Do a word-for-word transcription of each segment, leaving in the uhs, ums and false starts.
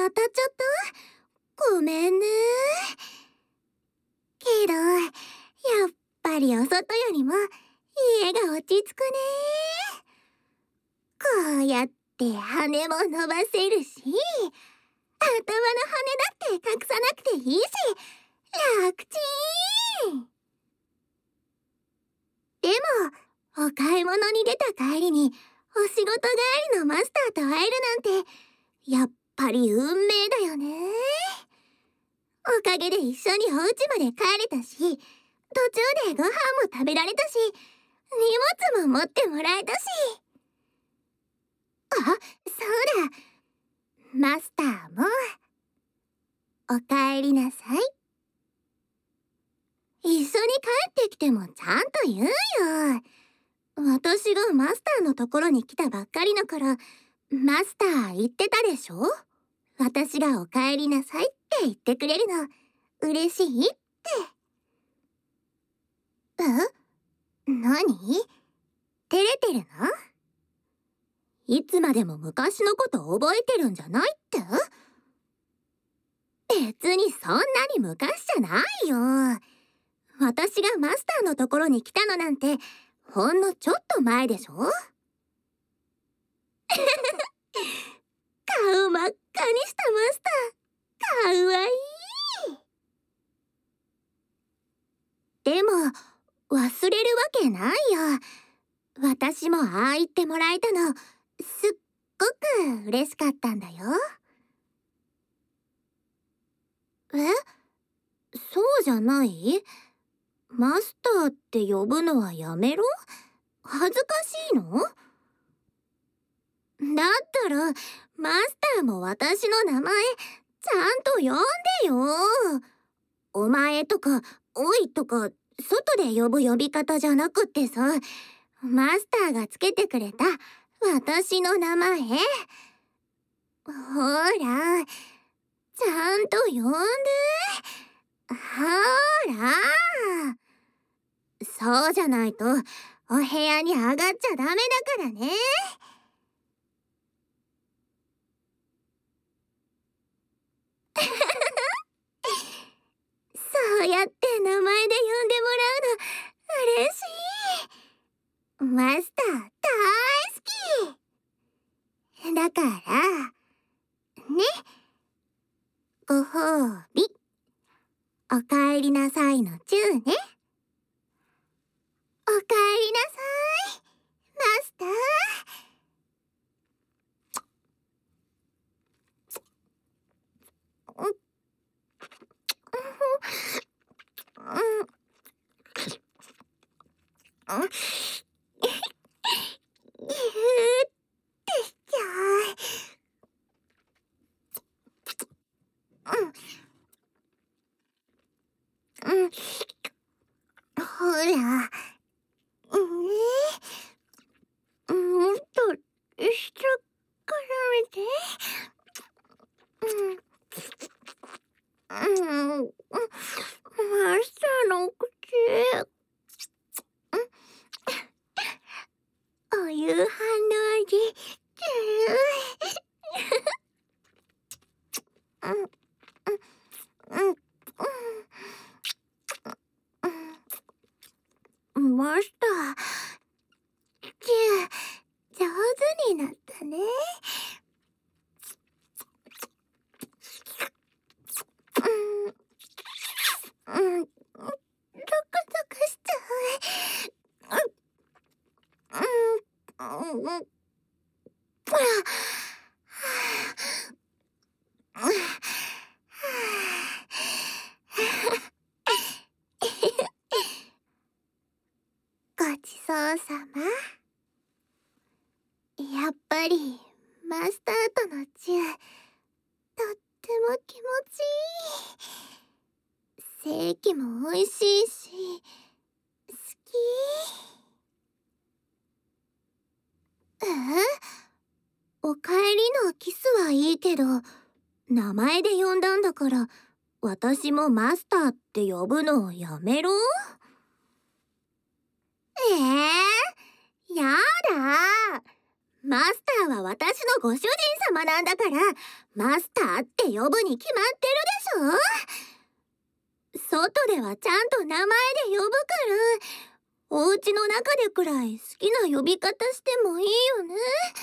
当たっちゃった。ごめんね。けど、やっぱりお外よりも家が落ち着くね。こうやって羽も伸ばせるし、頭の羽だって隠さなくていいし、楽ちん。でも、お買い物に出た帰りにお仕事帰りのマスターと会えるなんて、やっぱり運命だよね。おかげで一緒にお家まで帰れたし、途中でご飯も食べられたし、荷物も持ってもらえたし。あ、そうだ。マスターも、おかえりなさい。一緒に帰ってきてもちゃんと言うよ。私がマスターのところに来たばっかりの頃、マスター言ってたでしょ？私がおかえりなさいって言ってくれるの、嬉しいって。え？何？照れてるの？いつまでも昔のこと覚えてるんじゃないって？別にそんなに昔じゃないよ。私がマスターのところに来たのなんて、ほんのちょっと前でしょ？顔真っ赤にしたマスター、かわいい。でも、忘れるわけないよ。私もああ言ってもらえたの、すっごく嬉しかったんだよ。え？そうじゃない？マスターって呼ぶのはやめろ？恥ずかしいの？だったら、マスターも私の名前、ちゃんと呼んでよ。お前とか、おいとか、外で呼ぶ呼び方じゃなくってさ、マスターがつけてくれた私の名前。ほら、ちゃんと呼んで。ほら。そうじゃないと、お部屋に上がっちゃダメだからね。そうやって名前で呼んでもらうの嬉しい。マスター大好き。だから、ね。ご褒美。おかえりなさいのチューね。おかえりなさい、マスター。うん。うん。ぎゅーってしちゃう。うん。うん。ほら。ねえ。もっと下から見て。うん。うん。マスターの口。お夕飯の味。うん。うん。うん。マスター。上手になったね。うん。うん。ゾクゾクしちゃう。うん。うん。うん。ごちそうさま。やっぱりマスターとのチュー、とっても気持ちいい。正規も美味しいし、好き。え？おかえりのキスはいいけど、名前で呼んだんだから、私もマスターって呼ぶのをやめろ。えー、やだ。 マスターは私のご主人様なんだから、マスターって呼ぶに決まってるでしょ。外ではちゃんと名前で呼ぶから、お家の中でくらい好きな呼び方してもいいよね。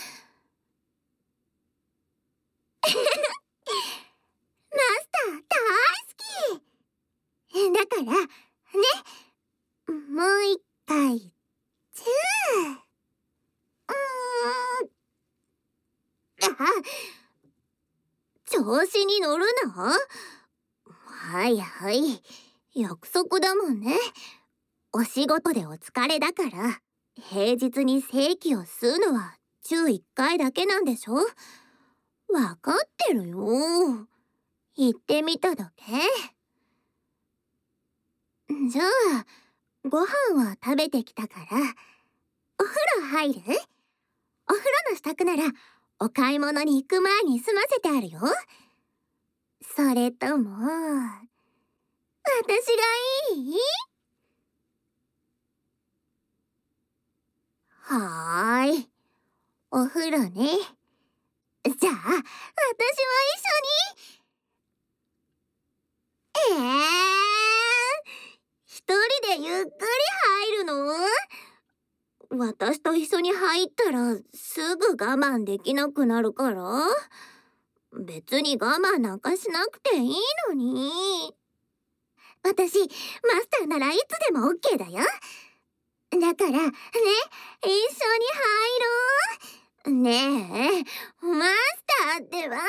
マスター大好きだからね、もう一回チュー。うーん、あ、調子に乗るな。はいはい、約束だもんね。お仕事でお疲れだから平日に正規を吸うのは週いっかいだけなんでしょ。わかってるよ。言ってみただけ。じゃあご飯は食べてきたからお風呂入る？お風呂の支度ならお買い物に行く前に済ませてあるよ。それとも私がいい？はーい、お風呂ね。じゃあ私も一緒に。えー、一人でゆっくり入るの？私と一緒に入ったらすぐ我慢できなくなるから。別に我慢なんかしなくていいのに。私マスターならいつでも オーケー だよ。だからね、一緒に入ろう。ねえマスターってば。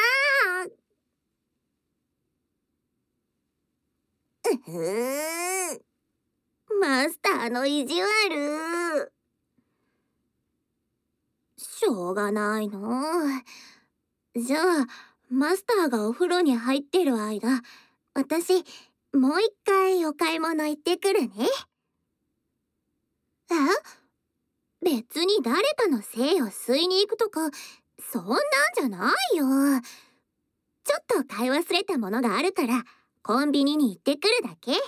うふー、マスターの意地悪。しょうがないの。じゃあマスターがお風呂に入ってる間、私もう一回お買い物行ってくるね。え？別に誰かの精を吸いに行くとかそんなんじゃないよ。ちょっと買い忘れたものがあるからコンビニに行ってくるだけ。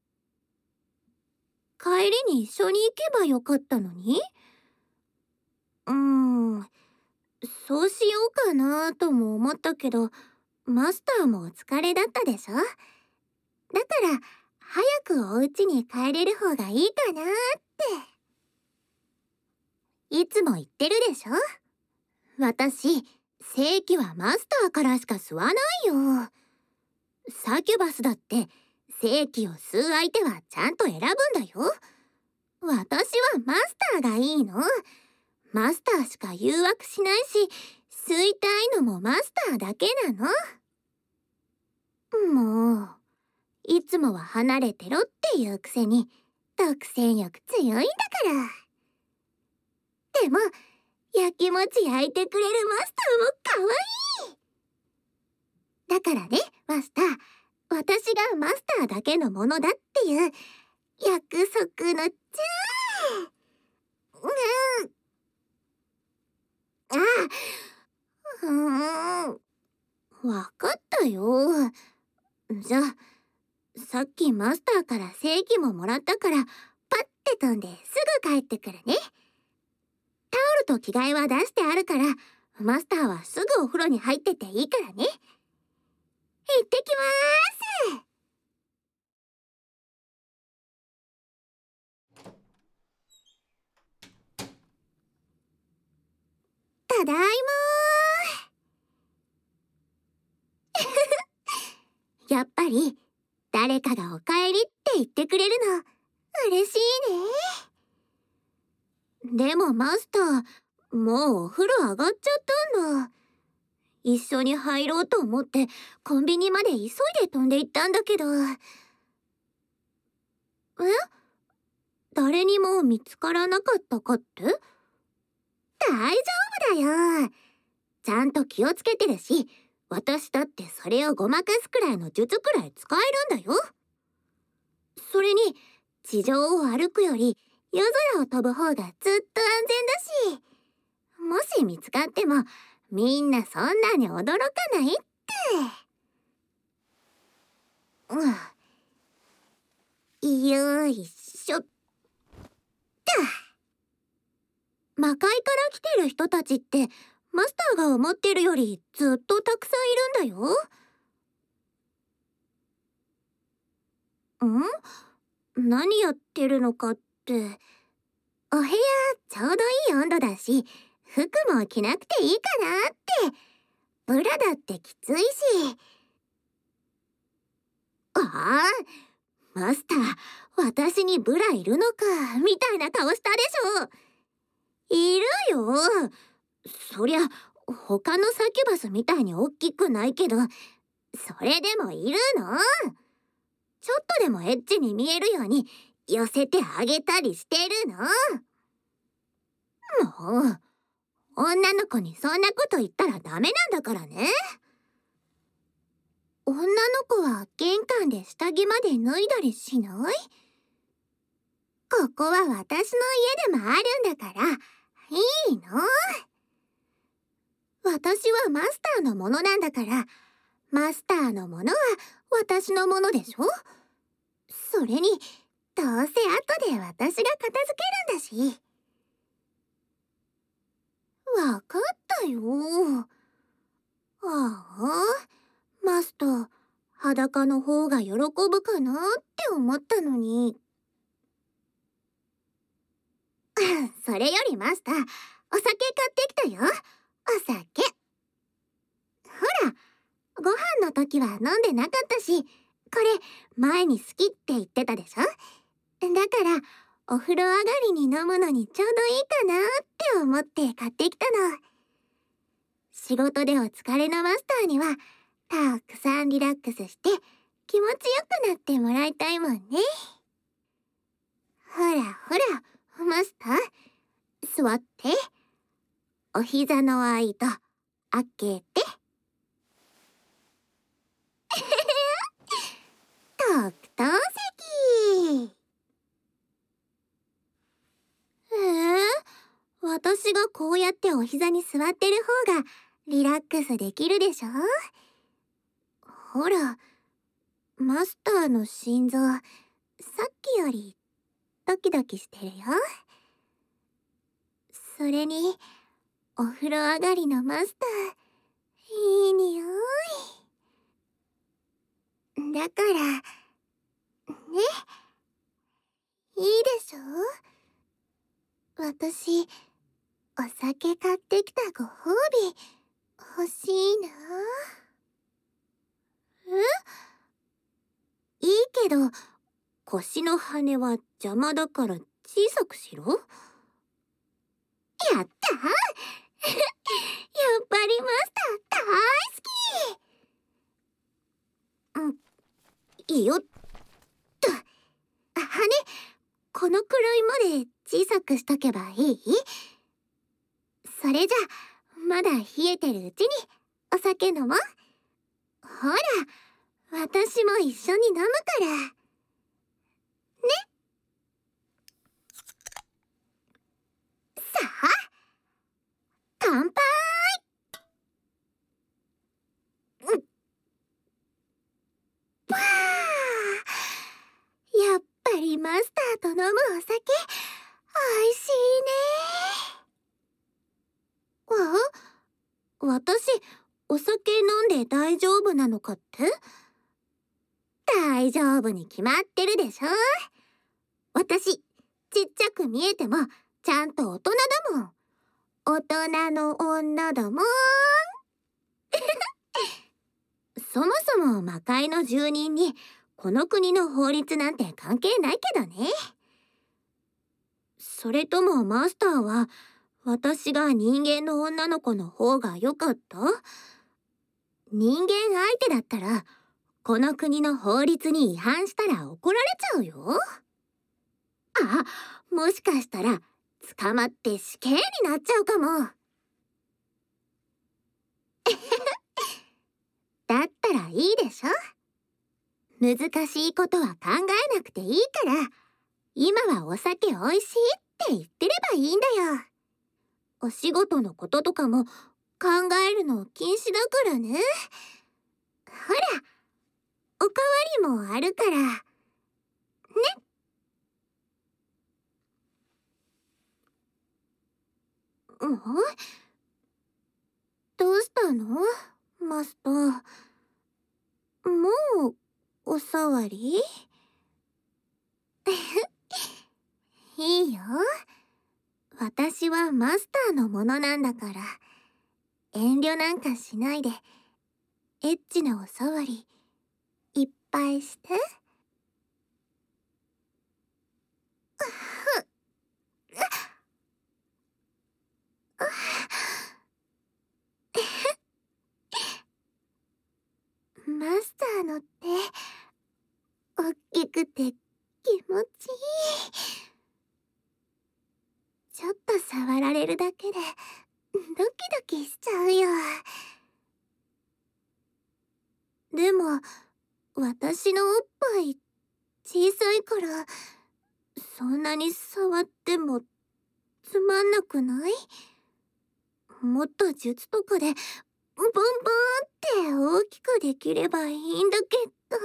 帰りに一緒に行けばよかったのに。うーん、そうしようかなとも思ったけど、マスターもお疲れだったでしょ。だから早くお家に帰れる方がいいかなって。いつも言ってるでしょ。私正規はマスターからしか吸わないよ。サキュバスだって正規を吸う相手はちゃんと選ぶんだよ。私はマスターがいいの。マスターしか誘惑しないし、吸いたいのもマスターだけなの。もういつもは離れてろっていうくせに独占欲強いんだから。でもやきもち焼いてくれるマスターもかわいい。だからねマスター、私がマスターだけのものだっていう約束のチュー。うん、あ、うーん、わかったよ。じゃあさっきマスターから正規ももらったからパッて飛んですぐ帰ってくるね。タオルと着替えは出してあるからマスターはすぐお風呂に入ってていいからね。行ってきまーす。ただいまー。やっぱり誰かがおかえりって言ってくれるの嬉しいね。でもマスター、もうお風呂上がっちゃったんだ。一緒に入ろうと思ってコンビニまで急いで飛んで行ったんだけど。え？誰にも見つからなかったかって？大丈夫だよ。ちゃんと気をつけてるし、私だってそれをごまかすくらいの術くらい使えるんだよ。それに地上を歩くより夜空を飛ぶ方がずっと安全だし、もし見つかってもみんなそんなに驚かないって。うん、よいしょっと。 魔界から来てる人たちってマスターが思ってるよりずっとたくさんいるんだよ。ん？何やってるのかって。お部屋ちょうどいい温度だし、服も着なくていいかなって。ブラだってきついし。ああ、マスター、私にブラいるのか、みたいな顔したでしょ。いるよ。そりゃ、他のサキュバスみたいに大きくないけど、それでもいるの。ちょっとでもエッチに見えるように寄せてあげたりしてるの。もう、女の子にそんなこと言ったらダメなんだからね。女の子は玄関で下着まで脱いだりしない？ここは私の家でもあるんだから、いいの？私はマスターのものなんだから、マスターのものは私のものでしょ？それに、どうせ後で私が片付けるんだし。わかったよ。ああ、マスター、裸の方が喜ぶかなって思ったのに。それよりマスター、お酒買ってきたよ。お酒。ほら、ご飯の時は飲んでなかったし、これ前に好きって言ってたでしょ。だからお風呂上がりに飲むのにちょうどいいかなって思って買ってきたの。仕事でお疲れのマスターにはたくさんリラックスして気持ちよくなってもらいたいもんね。ほらほら、マスター、座って。お膝の間開けて。特等席。えー、私がこうやってお膝に座ってる方がリラックスできるでしょ。ほら、マスターの心臓、さっきよりドキドキしてるよ。それに、お風呂上がりのマスター、いい匂い。だから、ね、いいでしょ？私、お酒買ってきたご褒美、欲しいな。え？いいけど、腰の羽は邪魔だから小さくしろ。やったーやっぱりマスター大好き。うん、いいよっと。羽、このくらいまで小さくしとけばいい？それじゃ、まだ冷えてるうちにお酒飲もう。ほら、私も一緒に飲むから。ね。さあ、乾杯。うん。ぱー。やっぱりマスターと飲むお酒、おいしいね。あ？私、お酒飲んで大丈夫なのかって？大丈夫に決まってるでしょ。私、ちっちゃく見えても、ちゃんと大人だもん。大人の女だもん。そもそも魔界の住人に、この国の法律なんて関係ないけどね。それともマスターは、私が人間の女の子の方が良かった？人間相手だったら、この国の法律に違反したら怒られちゃうよ。あ、もしかしたら捕まって死刑になっちゃうかも。だったらいいでしょ。難しいことは考えなくていいから、今はお酒おいしいって言ってればいいんだよ。お仕事のこととかも考えるの禁止だからね。ほら、おかわりもあるから。ね。 ん？どうしたのマスター。もうおさわり？いいよ。私はマスターのものなんだから、遠慮なんかしないで、エッチなおさわりいっぱいして。マスターのっておっきくて気持ちいい。ちょっと触られるだけでドキドキしちゃうよ。でも私のおっぱい小さいから、そんなに触ってもつまんなくない？もっと術とかでボンボンって大きくできればいいんだけど。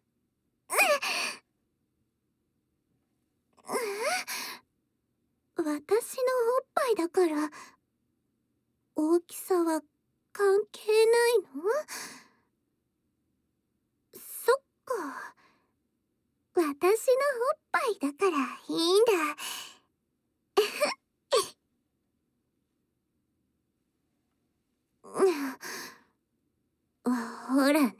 私のおっぱいだから大きさは関係ないの？そっか。私のおっぱいだからいいんだ。ほらね。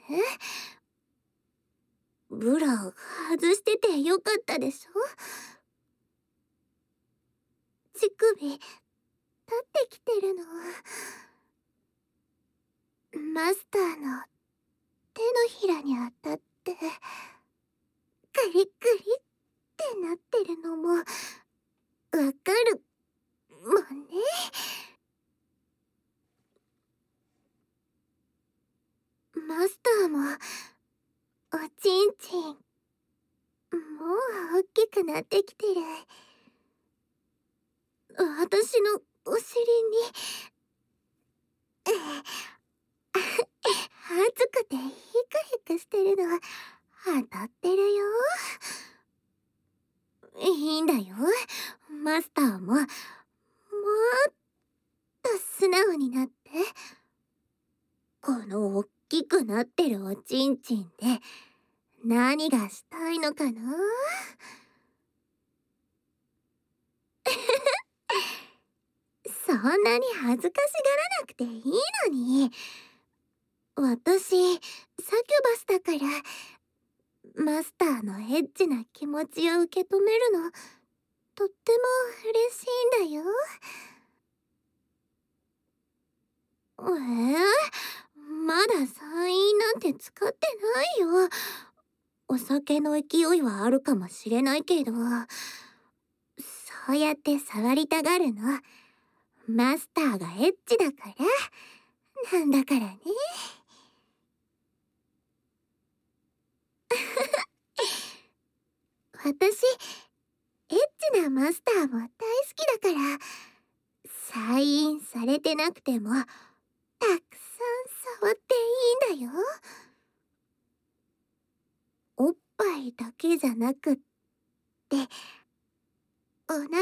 ブラ外しててよかったでしょ？乳首立ってきてるの。マスターの手のひらに当たってカリカリってなってるのもわかるもんね。マスターもおちんちんもう大きくなってきてる。私のお尻に熱くてヒクヒクしてるの当たってるよ。いいんだよ。マスターももっと素直になって。このおっきくなってるおちんちんで何がしたいのかな？そんなに恥ずかしがらなくていいのに。私サキュバスだから、マスターのエッチな気持ちを受け止めるのとっても嬉しいんだよ。えー、まだ散飲なんて使ってないよ。お酒の勢いはあるかもしれないけど、そうやって触りたがるのマスターがエッチだからなんだからね。私エッチなマスターも大好きだから、再飲されてなくてもたくさん触っていいんだよ。おっぱいだけじゃなくって、お腹も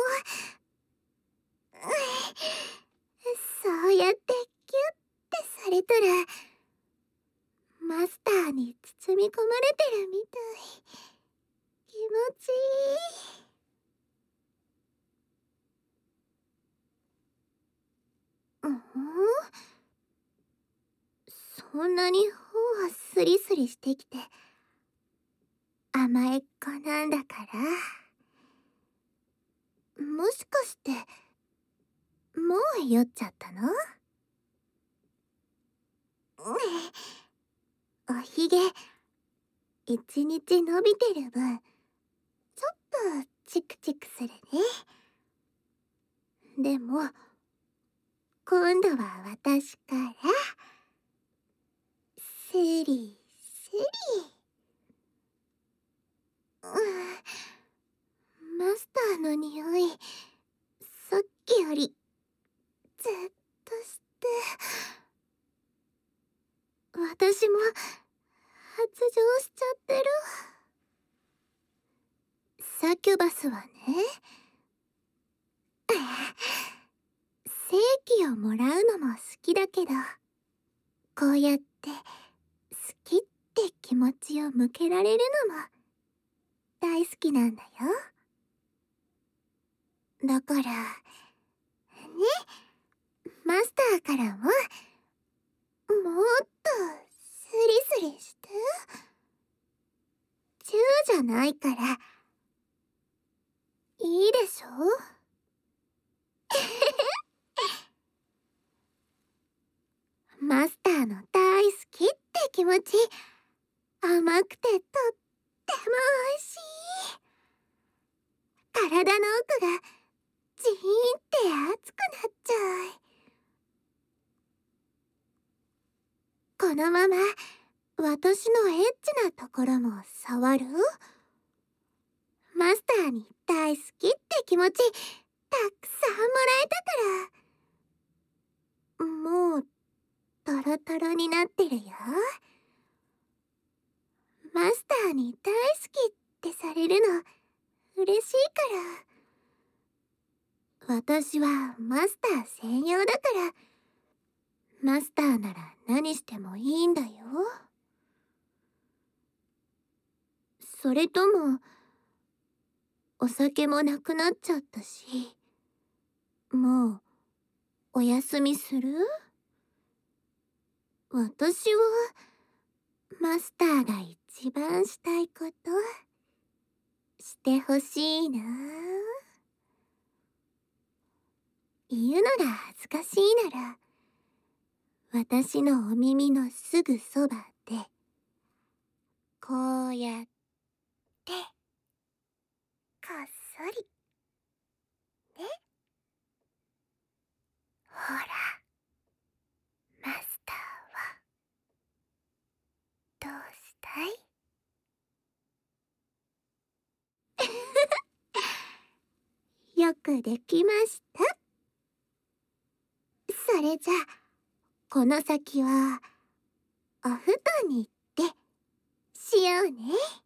そうやってキュッてされたらマスターに包み込まれてるみたい。気持ちいい。うん？そんなに頬をスリスリしてきて甘えっ子なんだから、もしかしてもう酔っちゃったの？おひげ一日伸びてる分ちょっとチクチクするね。でも今度は私からスリスリ。うん、マスターの匂いさっきよりずっとして私も発情しちゃってる。サキュバスはね、 正規をもらうのも好きだけど、こうやって好きって気持ちを向けられるのも大好きなんだよ。だからね、マスターからももっとスリスリして。チューじゃないからいいでしょ。マスターの大好きって気持ち、甘くてとっても美味しい。体の奥がジーンって熱くなっちゃう。このまま私のエッチなところも触る？マスターに大好きって気持ちたくさんもらえたから、もうトロトロになってるよ。マスターに大好きってされるの嬉しいから。私はマスター専用だから、マスターなら何してもいいんだよ。それともお酒もなくなっちゃったし、もうお休みする？私はマスターが一番したいことしてほしいな。言うのが恥ずかしいなら、私のお耳のすぐそばでこうやってこっそりね。ほら、マスターはどうしたい？よくできました。それじゃあ、この先はお布団に行ってしようね。